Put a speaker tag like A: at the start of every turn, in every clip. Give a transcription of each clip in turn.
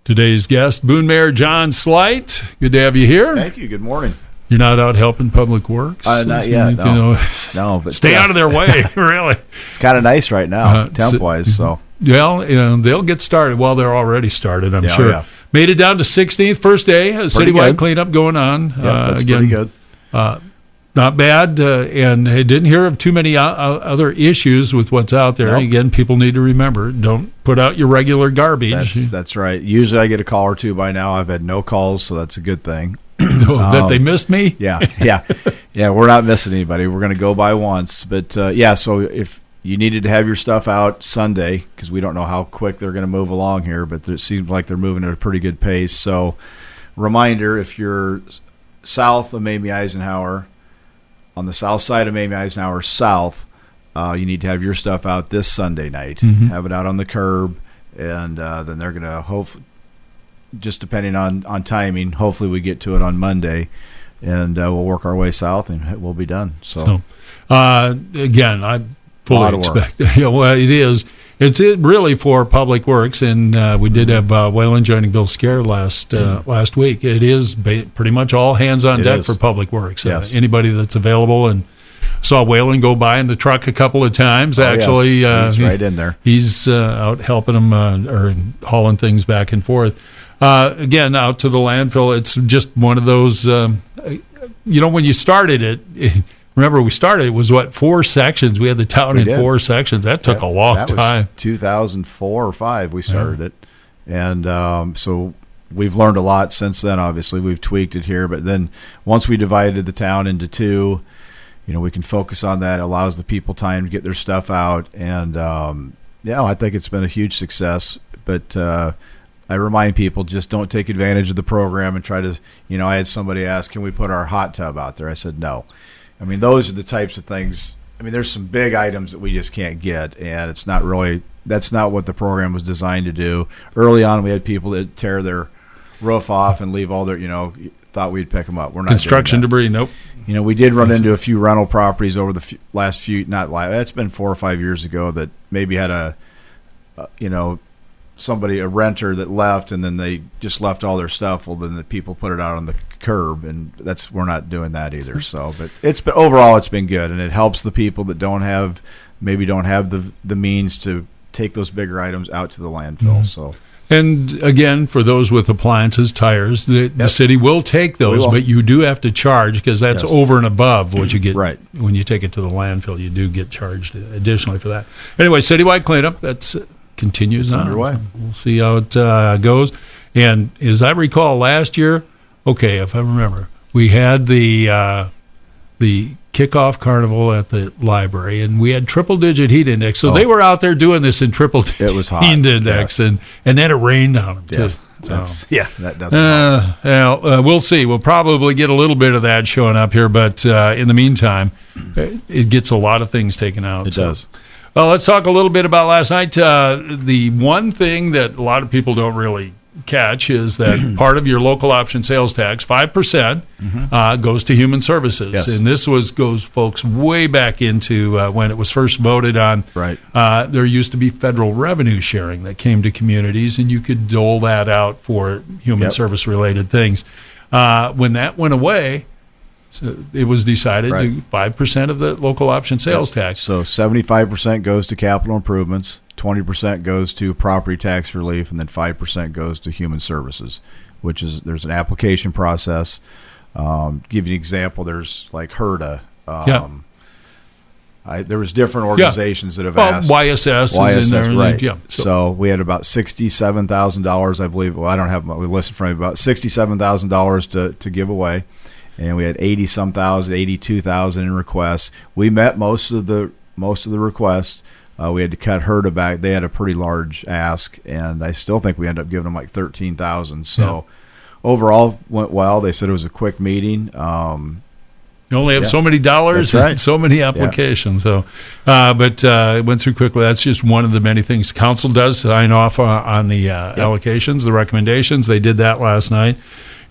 A: Today's guest, Boone Mayor John Slight. Good to have you here.
B: Thank you. Good morning.
A: You're not out helping Public Works?
B: Not yet. No, but
A: stay out of their way. Really,
B: it's kind of nice right now, temp-wise. So,
A: well, they'll get started. Well, they're already started. I'm sure. Yeah. Made it down to 16th, first day. Citywide cleanup going on.
B: That's again, pretty good.
A: Not bad, and I didn't hear of too many other issues with what's out there. Nope. Again, people need to remember, don't put out your regular garbage.
B: That's right. Usually I get a call or two by now. I've had no calls, so that's a good thing.
A: That they missed me?
B: Yeah, we're not missing anybody. We're going to go by once. But, so if you needed to have your stuff out Sunday, because we don't know how quick they're going to move along here, but it seems like they're moving at a pretty good pace. So, reminder, if you're south of Mamie Eisenhower, on the south side of Mamie Eisenhower south, you need to have your stuff out this Sunday night. Mm-hmm. Have it out on the curb, and then they're going to hopefully, just depending on timing, hopefully we get to it on Monday, and we'll work our way south, and we'll be done. So
A: again, I fully expect well, it is. It's really for Public Works, and we did have Wayland joining Bill Scare last week. It is pretty much all hands on deck for Public Works.
B: Yes.
A: Anybody that's available, and saw Wayland go by in the truck a couple of times. Actually,
B: yes. He's right in there.
A: He's out helping them or hauling things back and forth. Again, out to the landfill. It's just one of those. When you started it. Remember, we started, it was 4 sections? We had the town in 4 sections. That took a long time.
B: That was 2004 or 5 we started it. And so we've learned a lot since then, obviously. We've tweaked it here. But then once we divided the town into 2, we can focus on that. It allows the people time to get their stuff out. And, I think it's been a huge success. But I remind people, just don't take advantage of the program and try to, I had somebody ask, can we put our hot tub out there? I said, no. I mean, those are the types of things. I mean, there's some big items that we just can't get, and it's not really – that's not what the program was designed to do. Early on, we had people that tear their roof off and leave all their – thought we'd pick them up. We're not
A: construction debris, nope.
B: We did run into a few rental properties over the last few – that's been 4 or 5 years ago that maybe had a renter that left, and then they just left all their stuff. Well, then the people put it out on the curb, and we're not doing that either. So, but overall it's been good, and it helps the people that don't have the means to take those bigger items out to the landfill. Mm-hmm. So,
A: and again, for those with appliances, tires, the city will take those, but you do have to charge, because that's over and above what you get when you take it to the landfill. You do get charged additionally for that. Anyway, citywide cleanup, that's continues on.
B: Underway.
A: We'll see how it goes. And as I recall last year, if I remember, we had the kickoff carnival at the library, and we had triple-digit heat index. So they were out there doing this in triple-digit heat index, and then it rained on them, too.
B: That doesn't
A: we'll see. We'll probably get a little bit of that showing up here, but in the meantime, it gets a lot of things taken out.
B: It does.
A: Well, let's talk a little bit about last night. The one thing that a lot of people don't really catch is that part of your local option sales tax, 5%, goes to human services.
B: Yes.
A: And this goes, folks, way back into when it was first voted on.
B: Right.
A: There used to be federal revenue sharing that came to communities, and you could dole that out for human service-related things. When that went away, so it was decided to 5% of the local option sales tax.
B: So 75% goes to capital improvements, 20% goes to property tax relief, and then 5% goes to human services, which is there's an application process. Give you an example. There's like HERDA. There was different organizations that have asked.
A: YSS is in there.
B: Right. So we had about $67,000, I believe. Well, I don't have my list in front of me. About $67,000 to give away. And we had 82,000 in requests. We met most of the requests. We had to cut HERDA back. They had a pretty large ask, and I still think we ended up giving them like 13,000. So overall went well. They said it was a quick meeting.
A: You only have so many dollars and so many applications. So, but it went through quickly. That's just one of the many things. Council does sign off on the allocations, the recommendations. They did that last night.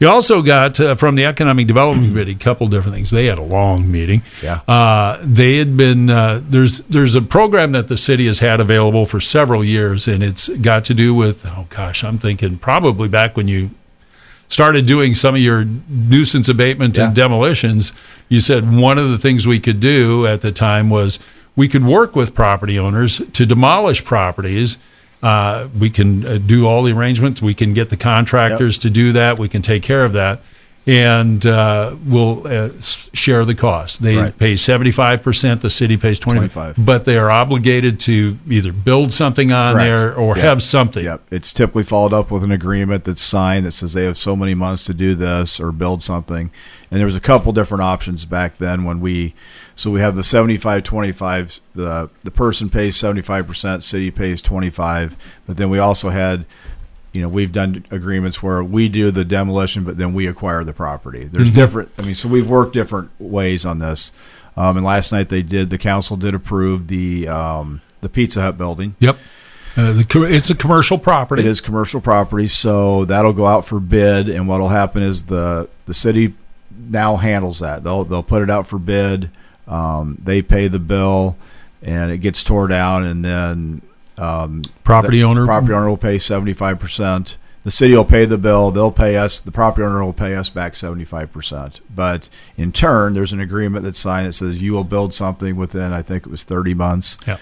A: You also got from the Economic Development Committee a couple different things. They had a long meeting.
B: Yeah.
A: They had been there's a program that the city has had available for several years, and it's got to do with, oh gosh, I'm thinking probably back when you started doing some of your nuisance abatement and demolitions. You said one of the things we could do at the time was we could work with property owners to demolish properties. We can do all the arrangements. We can get the contractors to do that. We can take care of that. And we'll share the cost. They pay 75%. The city pays 25%. But they are obligated to either build something on there or have something.
B: Yep. It's typically followed up with an agreement that's signed that says they have so many months to do this or build something. And there was a couple different options back then when we have the 75-25. The person pays 75%, city pays 25%. But then we also had, we've done agreements where we do the demolition, but then we acquire the property. There's different. So we've worked different ways on this. And last night the council did approve the Pizza Hut building.
A: Yep. It's a commercial property.
B: It is commercial property, so that'll go out for bid. And what'll happen is the city now handles that. They'll put it out for bid. They pay the bill, and it gets tore down, and then
A: property owner
B: will pay 75%. The city will pay the bill. They'll pay us. The property owner will pay us back 75%. But in turn, there's an agreement that's signed that says you will build something within, I think it was 30 months.
A: Yep.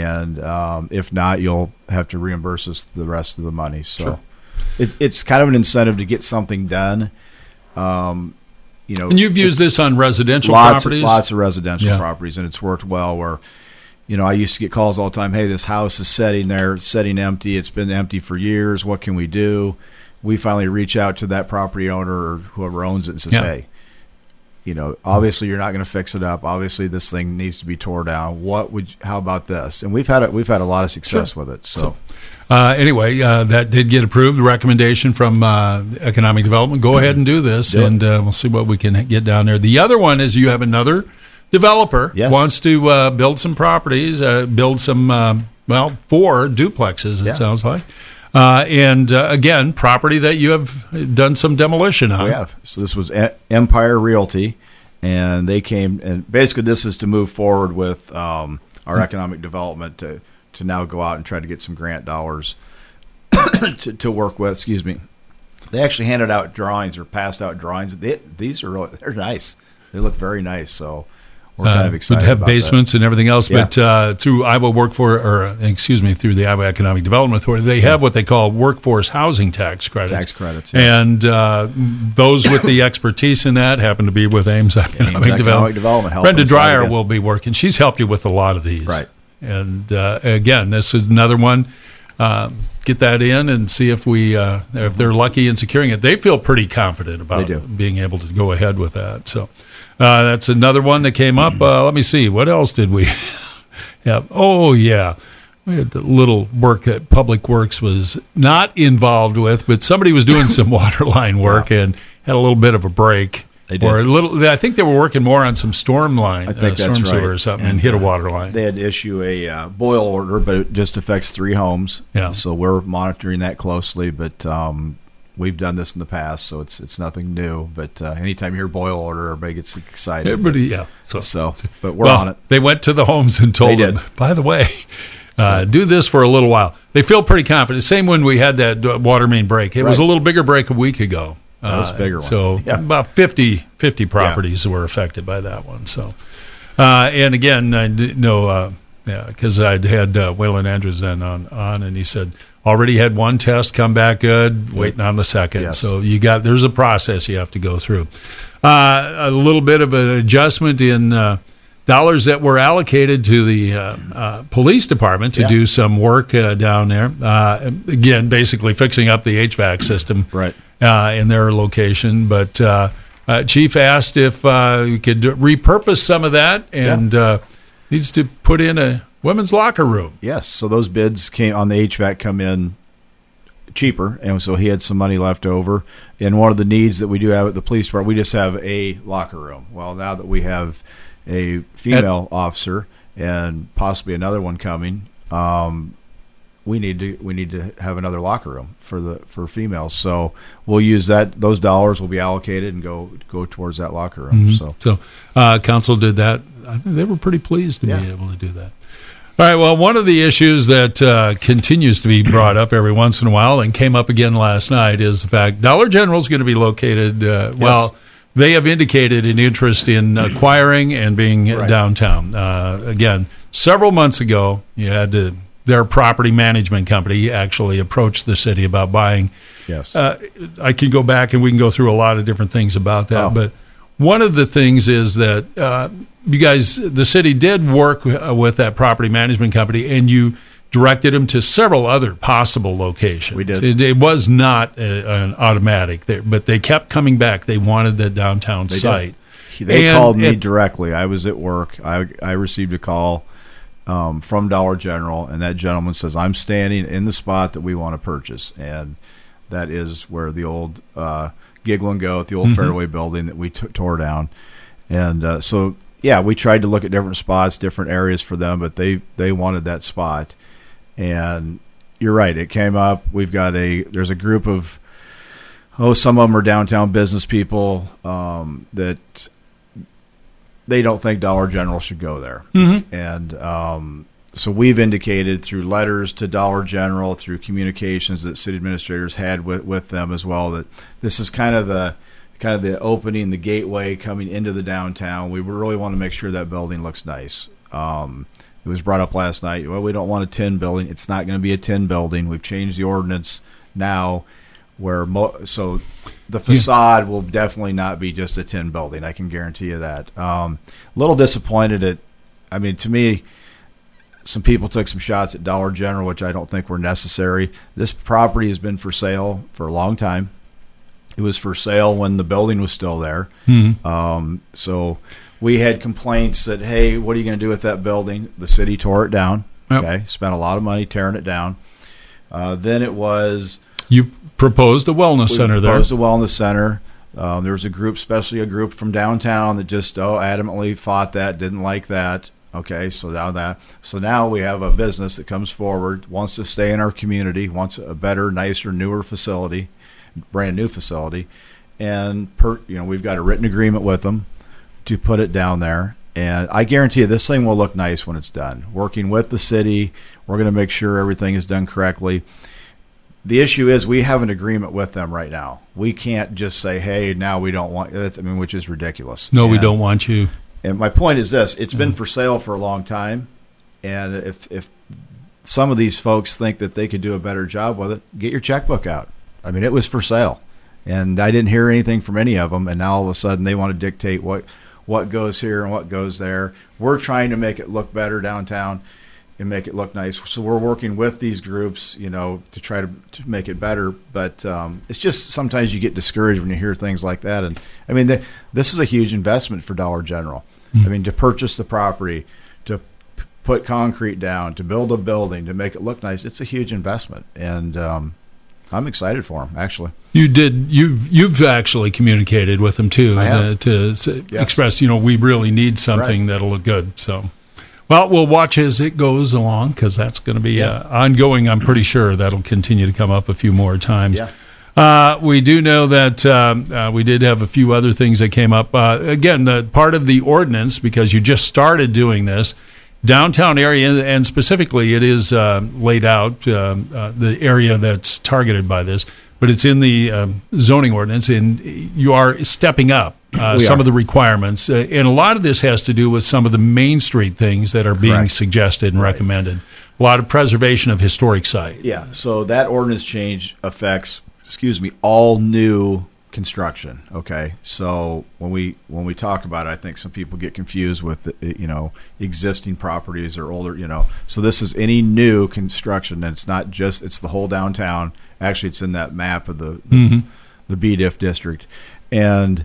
B: And if not, you'll have to reimburse us the rest of the money. So it's kind of an incentive to get something done. And
A: you've used this on residential properties?
B: Lots of residential properties, and it's worked well where, I used to get calls all the time, hey, this house is sitting empty. It's been empty for years. What can we do? We finally reach out to that property owner or whoever owns it and says, hey, obviously you're not going to fix it up. Obviously this thing needs to be tore down. How about this? And we've had a lot of success with it. So
A: anyway, that did get approved. The recommendation from Economic Development, go ahead and do this, and we'll see what we can get down there. The other one is you have another developer wants to build some properties, build some, 4 duplexes, it sounds like. And again, property that you have done some demolition on.
B: We have. So this was Empire Realty, and they came, and basically this is to move forward with our economic development to now go out and try to get some grant dollars to work with. Excuse me. They actually handed out drawings or passed out drawings. These are they're nice. They look very nice. So we're kind of excited.
A: Would have
B: about
A: basements
B: that.
A: and everything else, but through Iowa through the Iowa Economic Development Authority, they have what they call workforce housing tax credits.
B: Tax credits, yes.
A: And those with the expertise in that happen to be with Ames Economic Development.
B: Brenda
A: Dreyer will be working. She's helped you with a lot of these.
B: Right.
A: And again, this is another one. Get that in and see if if they're lucky in securing it. They feel pretty confident about being able to go ahead with that. So that's another one that came up. Let me see. What else did we have? Oh, yeah. We had a little work that Public Works was not involved with, but somebody was doing some water line work and had a little bit of a break.
B: They did.
A: I think they were working more on some storm line,
B: I think
A: storm
B: that's
A: sewer
B: right.
A: or something, and hit a water line.
B: They had to issue a boil order, but it just affects 3 homes.
A: Yeah.
B: So we're monitoring that closely, but we've done this in the past, so it's nothing new. But anytime you hear boil order, everybody gets excited.
A: Everybody,
B: but we're on it.
A: They went to the homes and told them, by the way, do this for a little while. They feel pretty confident. Same when we had that water main break. It was a little bigger break a week ago.
B: That was a bigger one.
A: So about 50 properties were affected by that one. So, and again, I know, because I'd had Waylon Andrews then on, and he said already had one test come back good, waiting on the second.
B: Yes.
A: So there's a process you have to go through. A little bit of an adjustment in dollars that were allocated to the police department to do some work down there. Again, basically fixing up the HVAC system.
B: Right.
A: In their location, but Chief asked if we could repurpose some of that, and needs to put in a women's locker room.
B: Yes, so those bids came on the HVAC come in cheaper, and so he had some money left over. And one of the needs that we do have at the police department, we just have a locker room. Well, now that we have a female officer and possibly another one coming, we need to have another locker room for females. So we'll use that. Those dollars will be allocated and go towards that locker room.
A: Mm-hmm. So council did that. I think they were pretty pleased to be able to do that. All right. Well, one of the issues that continues to be brought up every once in a while and came up again last night is the fact Dollar General is going to be located. Well, they have indicated an interest in acquiring and being downtown. Again, several months ago, you had their property management company actually approached the city about buying.
B: Yes.
A: I can go back and we can go through a lot of different things about that. But one of the things is that you guys, the city did work with that property management company, and you directed them to several other possible locations.
B: We did.
A: It was not an automatic, but they kept coming back. They wanted the downtown site.
B: They called me directly. I was at work. I received a call from Dollar General, and that gentleman says, I'm standing in the spot that we want to purchase. And that is where the old Giggle and Goat, the old Fairway building that we tore down. And so, we tried to look at different spots, different areas for them, but they wanted that spot. And you're right, it came up. There's a group of, some of them are downtown business people that they don't think Dollar General should go there. Mm-hmm. And so we've indicated through letters to Dollar General, through communications that city administrators had with them as well, that this is kind of the opening, the gateway coming into the downtown. We really want to make sure that building looks nice. It was brought up last night. Well, we don't want a tin building. It's not going to be a tin building. We've changed the ordinance now where so the facade will definitely not be just a tin building. I can guarantee you that. A little disappointed to me, some people took some shots at Dollar General, which I don't think were necessary. This property has been for sale for a long time. It was for sale when the building was still there. Mm-hmm. So we had complaints that, hey, what are you going to do with that building? The city tore it down. Yep. Okay, spent a lot of money tearing it down. Then it was...
A: You proposed a wellness center there.
B: Proposed a wellness center. There was a group, especially a group from downtown, that just adamantly fought that, didn't like that. Okay, so now we have a business that comes forward, wants to stay in our community, wants a better, nicer, newer facility, brand new facility, and we've got a written agreement with them to put it down there. And I guarantee you this thing will look nice when it's done. Working with the city, we're going to make sure everything is done correctly. The issue is we have an agreement with them right now. We can't just say, hey, now we don't want it, which is ridiculous.
A: No, we don't want you.
B: And my point is this: it's been for sale for a long time, and if some of these folks think that they could do a better job with it, get your checkbook out. It was for sale, and I didn't hear anything from any of them, and now all of a sudden they want to dictate what goes here and what goes there. We're trying to make it look better downtown and make it look nice. So we're working with these groups, to try to make it better. But it's just sometimes you get discouraged when you hear things like that. And this is a huge investment for Dollar General. Mm-hmm. To purchase the property, to put concrete down, to build a building, to make it look nice, it's a huge investment. And I'm excited for them, actually.
A: You did. You've actually communicated with them too to express. We really need something that'll look good. So, well, we'll watch as it goes along because that's going to be ongoing. I'm pretty sure that'll continue to come up a few more times. Yeah. We do know that we did have a few other things that came up. Again, part of the ordinance, because you just started doing this, downtown area, and specifically it is laid out, the area that's targeted by this, but it's in the zoning ordinance, and you are stepping up some of the requirements. And a lot of this has to do with some of the Main Street things that are being suggested and recommended. A lot of preservation of historic sites.
B: Yeah, so that ordinance change affects all new construction. Okay, so when we talk about it, I think some people get confused with existing properties or older. So this is any new construction, and it's not just it's the whole downtown. Actually, it's in that map of the BDIF district, and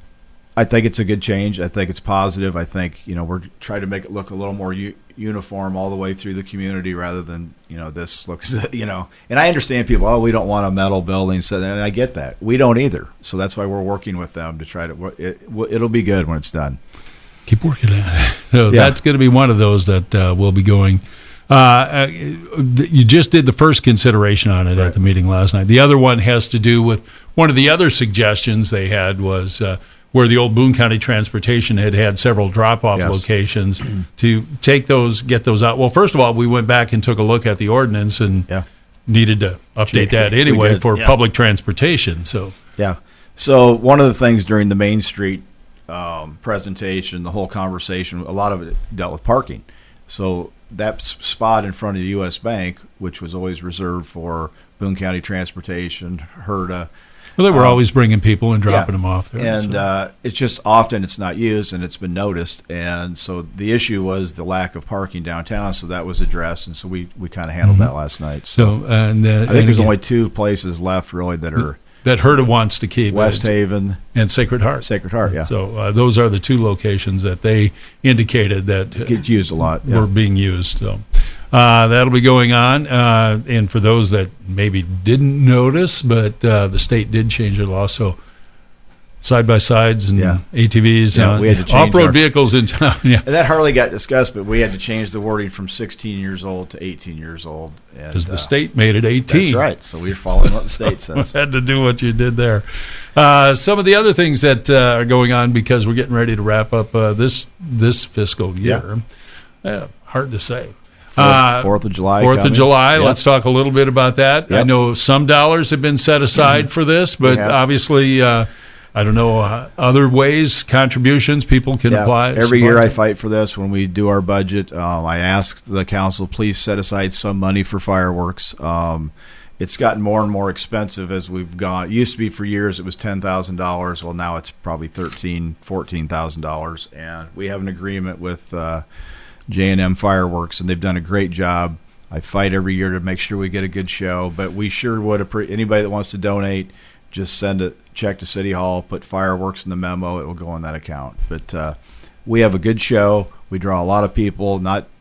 B: I think it's a good change. I think it's positive. I think we're trying to make it look a little more uniform all the way through the community, rather than this looks And I understand people. We don't want a metal building, so and I get that. We don't either. So that's why we're working with them to try to. It'll be good when it's done.
A: Keep working at it. So that's going to be one of those that we'll be going You just did the first consideration on it at the meeting last night. The other one has to do with one of the other suggestions they had was where the old Boone County Transportation had several drop-off locations to take those, get those out. Well, first of all, we went back and took a look at the ordinance and needed to update that anyway for public transportation. So
B: So one of the things during the Main Street presentation, the whole conversation, a lot of it dealt with parking. So that spot in front of the U.S. Bank, which was always reserved for Boone County Transportation, HERDA.
A: Well, they were always bringing people and dropping them off there.
B: And it's just often it's not used, and it's been noticed. And so the issue was the lack of parking downtown, so that was addressed. And so we kind of handled that last night. So
A: I think
B: there's only two places left really that are
A: that HERDA wants to keep.
B: West Haven
A: and Sacred Heart.
B: Sacred Heart, yeah.
A: So those are the two locations that they indicated that
B: get used a lot.
A: Were being used. So that'll be going on. And for those that maybe didn't notice, but the state did change their law. So side-by-sides and ATVs,
B: we had to change
A: off-road vehicles in town.
B: And that hardly got discussed, but we had to change the wording from 16 years old to 18 years old.
A: Because the state made it 18.
B: That's right. So we're following what the state says.
A: Had to do what you did there. Some of the other things that are going on, because we're getting ready to wrap up this fiscal year. Hard to say.
B: 4th of July.
A: 4th of July. Let's talk a little bit about that. I know some dollars have been set aside for this, but obviously I don't know other ways, contributions people can apply.
B: Every year I fight for this when we do our budget. I ask the council, please set aside some money for fireworks. It's gotten more and more expensive as we've gone. It used to be for years it was $10,000. Well, now it's probably $13,000, $14,000. And we have an agreement with J&M Fireworks, and they've done a great job. I fight every year to make sure we get a good show, but we sure would anybody that wants to donate, just send a check to City Hall, put fireworks in the memo, it will go in that account. But we have a good show. We draw a lot of people.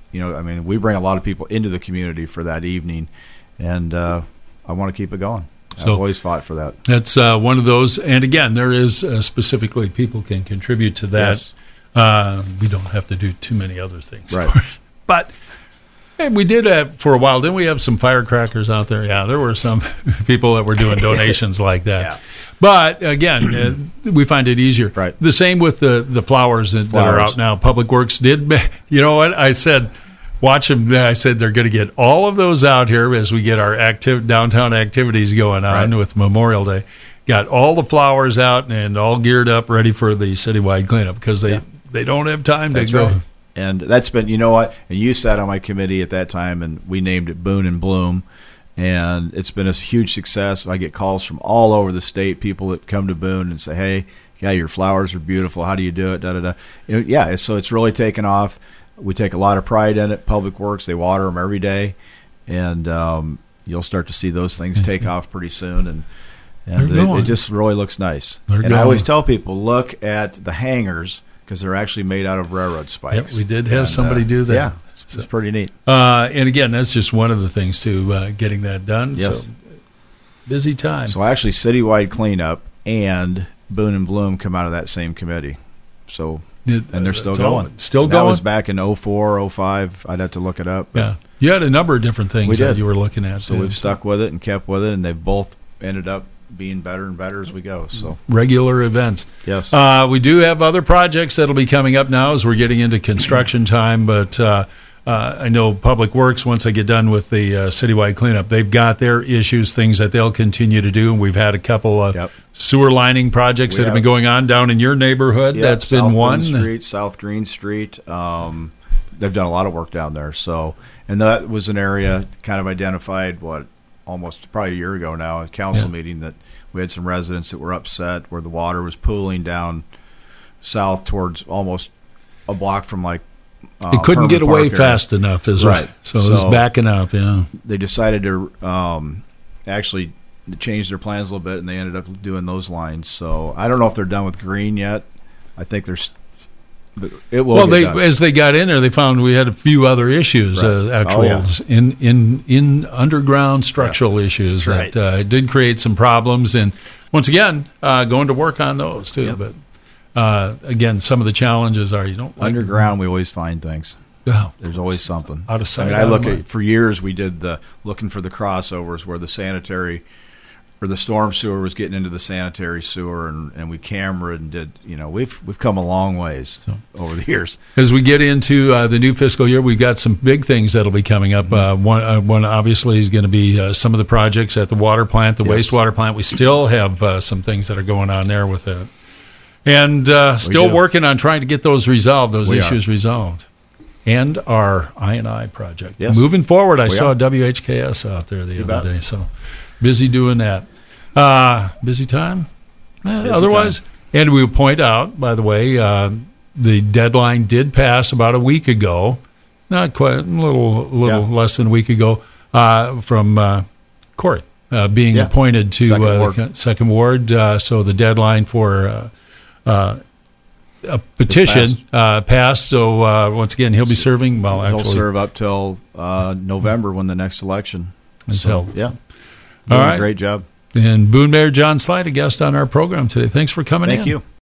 B: We bring a lot of people into the community for that evening, and I want to keep it going. So I've always fought for that.
A: That's one of those. And again, there is specifically people can contribute to that.
B: Yes.
A: We don't have to do too many other things.
B: Right.
A: But we did have, for a while, didn't we have some firecrackers out there? Yeah, there were some people that were doing donations like that.
B: Yeah.
A: But again, we find it easier.
B: Right.
A: The same with the flowers that are out now. Public Works did, you know what? I said, watch them. I said they're going to get all of those out here as we get our downtown activities going on with Memorial Day. Got all the flowers out and all geared up, ready for the citywide cleanup because they don't have time to go.
B: Right. And that's been, you know what? And you sat on my committee at that time, and we named it Boone and Bloom. And it's been a huge success. I get calls from all over the state, people that come to Boone and say, hey, your flowers are beautiful. How do you do it? Da-da-da. So it's really taken off. We take a lot of pride in it. Public Works, they water them every day. And you'll start to see those things take off pretty soon. And it just really looks nice. I always tell people, look at the hangers, because they're actually made out of railroad spikes.
A: Yep, we did have somebody do that.
B: Yeah, it's pretty neat.
A: And again, that's just one of the things too, getting that done.
B: Yes.
A: So, busy time.
B: So actually, citywide cleanup and Boone and Bloom come out of that same committee. So and they're still going.
A: Still going.
B: That was back in 04, 05. I'd have to look it up.
A: Yeah, you had a number of different things that you were looking at.
B: So we've stuck with it and kept with it, and they've both ended up being better and better as we go. So
A: regular events.
B: Yes.
A: We do have other projects that'll be coming up now as we're getting into construction time, but I know Public Works, once they get done with the citywide cleanup, they've got their issues, things that they'll continue to do, and we've had a couple of sewer lining projects that have been going on down in your neighborhood. That's been one.
B: South Green Street. They've done a lot of work down there. So, and that was an area kind of identified, almost probably a year ago now, a council meeting, that we had some residents that were upset where the water was pooling down south towards almost a block from
A: it couldn't get away fast enough, right. So it was backing up. Yeah,
B: they decided to actually change their plans a little bit, and they ended up doing those lines. So I don't know if they're done with Green yet. I think there's. But it will. Well,
A: as they got in there, they found we had a few other issues, in underground structural issues that did create some problems. And once again, going to work on those too. Yep. But again, some of the challenges are you don't
B: underground. We always find things.
A: Oh,
B: There's always something.
A: out of sight.
B: I mean,
A: out
B: I
A: of
B: look
A: mind.
B: at for years we did the looking for the crossovers where the sanitary or the storm sewer was getting into the sanitary sewer, and we cameraed and did. We've come a long ways over the years.
A: As we get into the new fiscal year, we've got some big things that'll be coming up. One obviously is going to be some of the projects at the water plant, the
B: Yes.
A: wastewater plant. We still have some things that are going on there with it. And still
B: do.
A: working on trying to get those resolved, those
B: We are.
A: issues resolved. And our I&I project.
B: Yes.
A: Moving forward, I
B: We
A: saw
B: are.
A: WHKS out there the
B: You
A: other
B: bet.
A: day. So busy doing that. Busy time? Otherwise.
B: time.
A: And we point out, by the way, the deadline did pass about a week ago. Not quite, a little
B: Yeah.
A: less than a week ago, from Corey being
B: Yeah.
A: appointed to
B: Second ward.
A: the second ward. So the deadline for a petition passed. So once again, he'll be serving. Well,
B: He'll
A: actually,
B: serve up till November when the next election.
A: Is
B: So,
A: held.
B: yeah.
A: All
B: Doing
A: right.
B: a great job.
A: And Boone Mayor John Slide, a guest on our program today. Thanks for coming in.
B: Thank you.